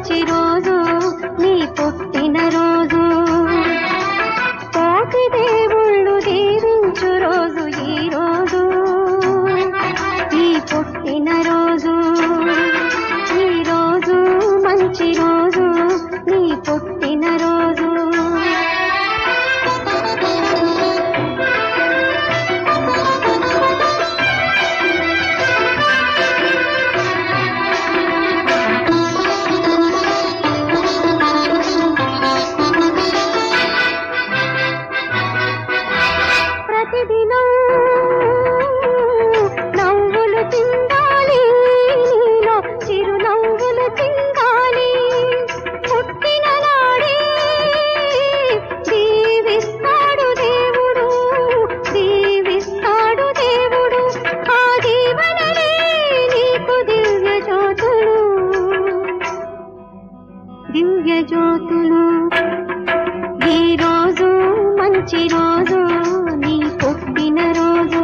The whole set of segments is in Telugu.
మంచి రోజు నీ పుట్టిన రోజు కోటి దేవుళ్ళు దీవించు రోజు ఈ రోజు నీ పుట్టిన రోజు ఈ రోజు మంచి రోజు నీ పుట్టిన రోజు ప్రతిదినం నవ్వులు చిందాలి నీలో చిరునవ్వులు చిందాలి పుట్టిన నాడే దీవిస్తాడు దేవుడు దీవిస్తాడు దేవుడు ఆ దీవెనలే నీకు దివ్య జ్యోతులు ఈ రోజు మంచి రోజు నీ పుట్టిన రోజు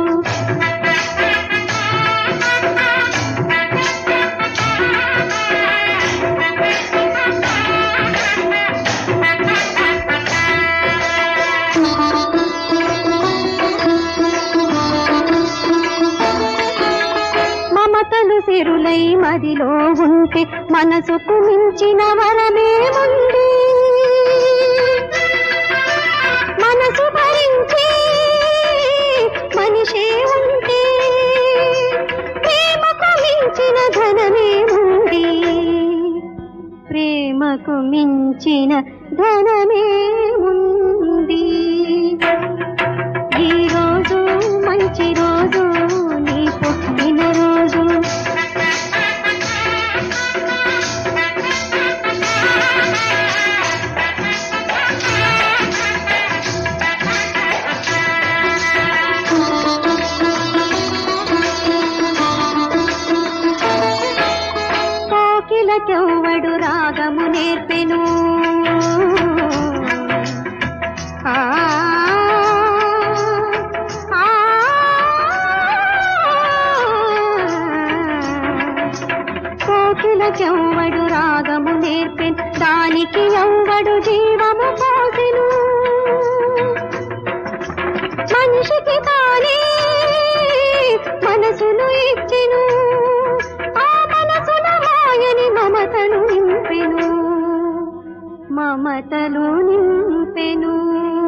మమతలు సిరులై మదిలో ఉంటే మనసుకు మించిన వరమేముంది మనసు భరించి మనిషే ఉంటే ప్రేమకు మించిన ధనమేముంది ప్రేమకు మించిన ధనమేముంది ఈ రోజు మంచి రోజు నీ పుట్టిన రోజు కోకిలకెవ్వడు రాగము నేర్పెను కోకిలకెవ్వడు రాగము నేర్పెను దానికి ఎవ్వడు జీవము పోసెను మనిషికి తానే మనసును ఇచ్చెను ఆ మనసున మాయని మమతలు నింపెను